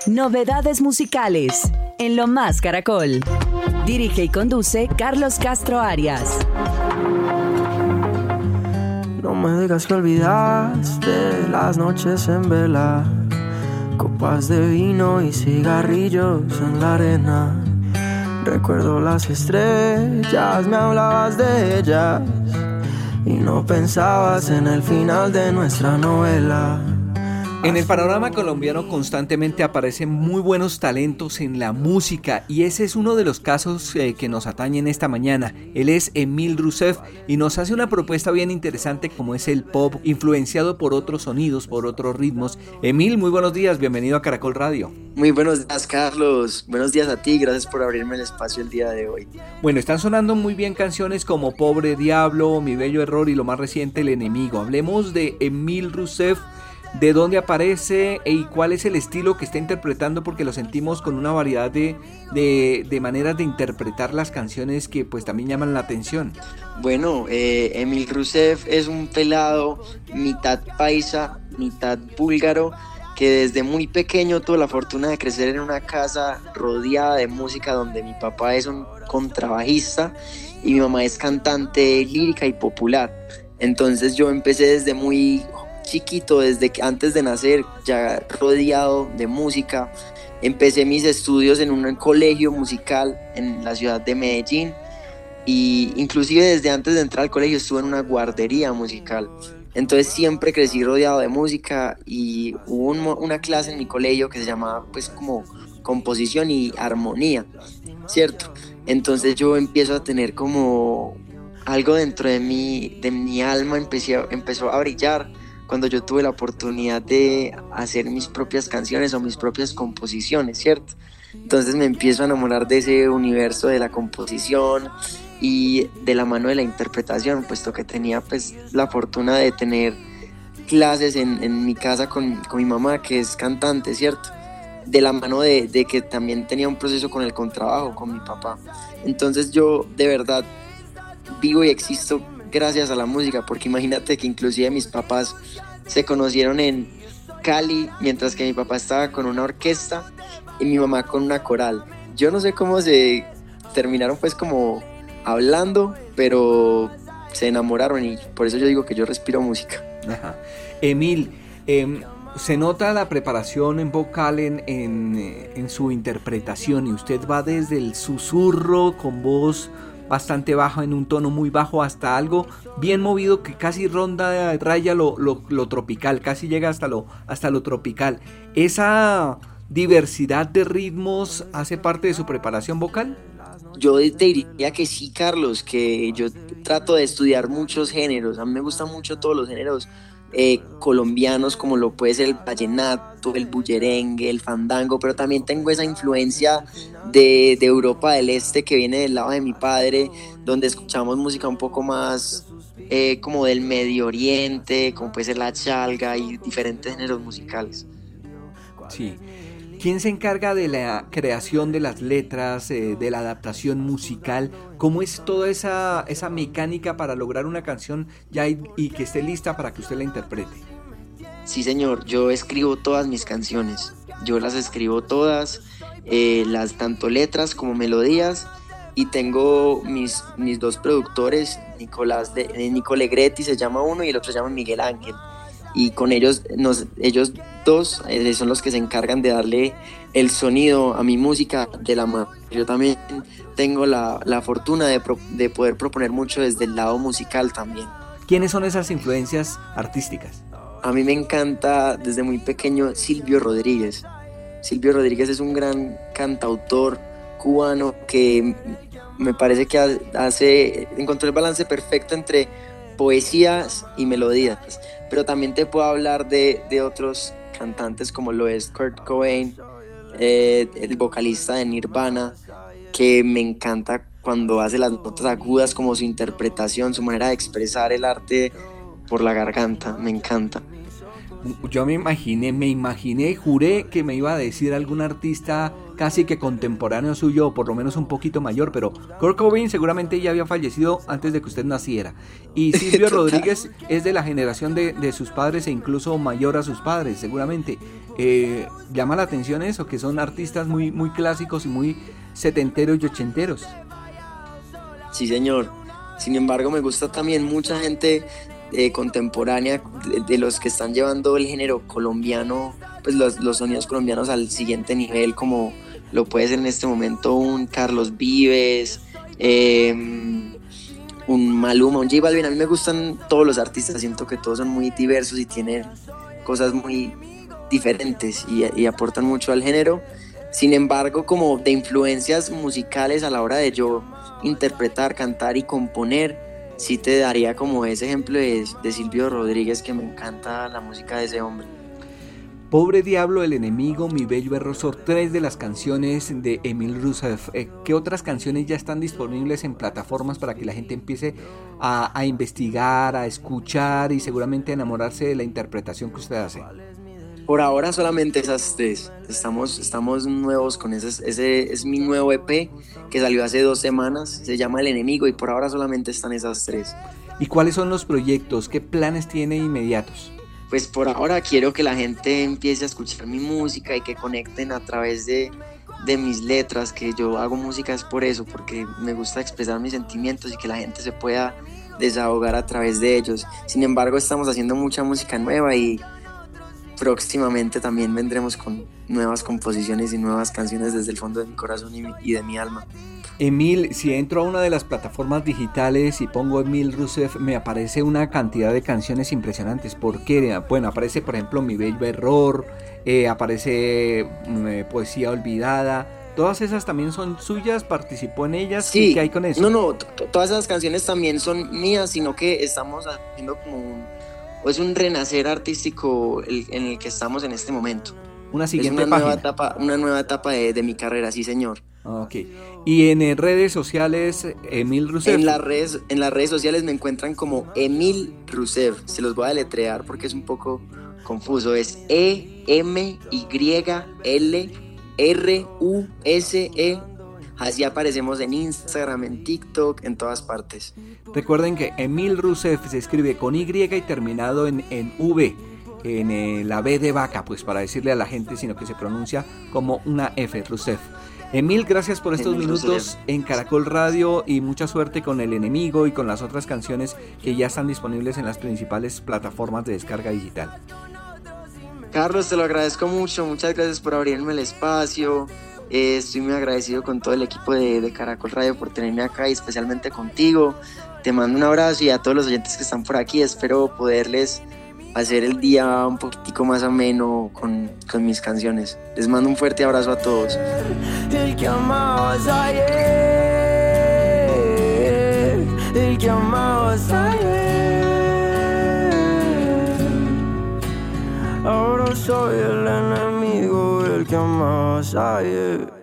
Novedades musicales en Lo Más Caracol. Dirige y conduce Carlos Castro Arias. No me digas que olvidaste las noches en vela, copas de vino y cigarrillos en la arena. Recuerdo las estrellas, me hablabas de ellas y no pensabas en el final de nuestra novela. En el panorama colombiano constantemente aparecen muy buenos talentos en la música y ese es uno de los casos que nos atañen esta mañana. Él es Emil Rousseff y nos hace una propuesta bien interesante como es el pop influenciado por otros sonidos, por otros ritmos. Emil, muy buenos días, bienvenido a Caracol Radio. Muy buenos días, Carlos. Buenos días a ti, gracias por abrirme el espacio el día de hoy. Bueno, están sonando muy bien canciones como Pobre Diablo, Mi Bello Error y lo más reciente, El Enemigo. Hablemos de Emil Rousseff. ¿De dónde aparece y cuál es el estilo que está interpretando? Porque lo sentimos con una variedad de maneras de interpretar las canciones que pues también llaman la atención. Bueno, Emil Rousseff es un pelado mitad paisa, mitad búlgaro, que desde muy pequeño tuvo la fortuna de crecer en una casa rodeada de música donde mi papá es un contrabajista y mi mamá es cantante lírica y popular. Entonces yo empecé desde muy chiquito, desde que antes de nacer, ya rodeado de música. Empecé mis estudios en un colegio musical en la ciudad de Medellín y inclusive desde antes de entrar al colegio estuve en una guardería musical. Entonces siempre crecí rodeado de música y hubo una clase en mi colegio que se llamaba pues como composición y armonía, ¿cierto? Entonces yo empiezo a tener como algo dentro de mi alma empezó a brillar cuando yo tuve la oportunidad de hacer mis propias canciones o mis propias composiciones, ¿cierto? Entonces me empiezo a enamorar de ese universo de la composición y de la mano de la interpretación, puesto que tenía pues la fortuna de tener clases en mi casa con mi mamá, que es cantante, ¿cierto? De la mano de que también tenía un proceso con el contrabajo, con mi papá. Entonces yo de verdad vivo y existo gracias a la música, porque imagínate que inclusive mis papás se conocieron en Cali, mientras que mi papá estaba con una orquesta y mi mamá con una coral. Yo no sé cómo se terminaron pues como hablando, pero se enamoraron y por eso yo digo que yo respiro música. Ajá. Emil, se nota la preparación en vocal en su interpretación y usted va desde el susurro con voz bastante bajo, en un tono muy bajo, hasta algo bien movido que casi raya lo tropical, casi llega hasta lo tropical. ¿Esa diversidad de ritmos hace parte de su preparación vocal? Yo te diría que sí, Carlos, que yo trato de estudiar muchos géneros. A mí me gustan mucho todos los géneros colombianos, como lo puede ser el vallenato, el bullerengue, el fandango, pero también tengo esa influencia de Europa del Este que viene del lado de mi padre, donde escuchamos música un poco más como del Medio Oriente, como puede ser la chalga y diferentes géneros musicales. Sí. ¿Quién se encarga de la creación de las letras, de la adaptación musical? ¿Cómo es toda esa mecánica para lograr una canción ya y que esté lista para que usted la interprete? Sí, señor, yo escribo todas mis canciones. Yo las escribo todas, las tanto letras como melodías, y tengo mis dos productores, Nico Legretti se llama uno y el otro se llama Miguel Ángel. Y con ellos dos son los que se encargan de darle el sonido a mi música de la mano. Yo también tengo la fortuna de poder proponer mucho desde el lado musical también. ¿Quiénes son esas influencias artísticas? A mí me encanta desde muy pequeño Silvio Rodríguez. Silvio Rodríguez es un gran cantautor cubano que me parece que encontró el balance perfecto entre poesías y melodías, pero también te puedo hablar de otros cantantes como lo es Kurt Cobain, el vocalista de Nirvana, que me encanta cuando hace las notas agudas, como su interpretación, su manera de expresar el arte por la garganta, me encanta. Yo me imaginé, juré que me iba a decir algún artista casi que contemporáneo suyo, o por lo menos un poquito mayor, pero Kurt Cobain seguramente ya había fallecido antes de que usted naciera. Y Silvio Rodríguez es de la generación de sus padres e incluso mayor a sus padres, seguramente. Llama la atención eso, que son artistas muy, muy clásicos y muy setenteros y ochenteros. Sí, señor. Sin embargo, me gusta también mucha gente contemporánea de los que están llevando el género colombiano, pues los sonidos colombianos al siguiente nivel, como lo puede ser en este momento un Carlos Vives, un Maluma, un J Balvin. A mí me gustan todos los artistas, siento que todos son muy diversos y tienen cosas muy diferentes y aportan mucho al género. Sin embargo, como de influencias musicales a la hora de yo interpretar, cantar y componer, sí te daría como ese ejemplo de Silvio Rodríguez, que me encanta la música de ese hombre. Pobre Diablo, El Enemigo, Mi Bello Error, 3 de las canciones de Emil Rousseff. ¿Qué otras canciones ya están disponibles en plataformas para que la gente empiece a investigar, a escuchar y seguramente a enamorarse de la interpretación que usted hace? Por ahora solamente esas 3. Estamos nuevos con ese es mi nuevo EP que salió hace 2 semanas, se llama El Enemigo, y por ahora solamente están esas 3. ¿Y cuáles son los proyectos? ¿Qué planes tiene inmediatos? Pues por ahora quiero que la gente empiece a escuchar mi música y que conecten a través de mis letras, que yo hago música es por eso, porque me gusta expresar mis sentimientos y que la gente se pueda desahogar a través de ellos. Sin embargo, estamos haciendo mucha música nueva y próximamente también vendremos con nuevas composiciones y nuevas canciones desde el fondo de mi corazón y de mi alma. Emil, si entro a una de las plataformas digitales y pongo Emil Rousseff, me aparece una cantidad de canciones impresionantes. ¿Por qué? Bueno, aparece por ejemplo Mi Bello Error, aparece Poesía Olvidada. ¿Todas esas también son suyas? ¿Participó en ellas? Sí. ¿Qué hay con eso? No, todas esas canciones también son mías, sino que estamos haciendo como un renacer artístico en el que estamos en este momento. Una siguiente es una página. Una nueva etapa de mi carrera, sí señor. Ok. ¿Y en redes sociales, Emil Rousseff? En las redes sociales me encuentran como Emil Rousseff. Se los voy a deletrear porque es un poco confuso. Es EMYLRUSE. Así aparecemos en Instagram, en TikTok, en todas partes. Recuerden que Emil Rousseff se escribe con Y y terminado en V, en la B de vaca, pues para decirle a la gente, sino que se pronuncia como una F, Rousseff. Emil, gracias por estos minutos en Caracol Radio y mucha suerte con El Enemigo y con las otras canciones que ya están disponibles en las principales plataformas de descarga digital. Carlos, te lo agradezco mucho, muchas gracias por abrirme el espacio. Estoy muy agradecido con todo el equipo de Caracol Radio por tenerme acá y especialmente contigo. Te mando un abrazo y a todos los oyentes que están por aquí. Espero poderles hacer el día un poquitico más ameno con mis canciones. Les mando un fuerte abrazo a todos. El que amabas ayer, el que amabas ayer, ahora soy el enemigo, el que amabas ayer.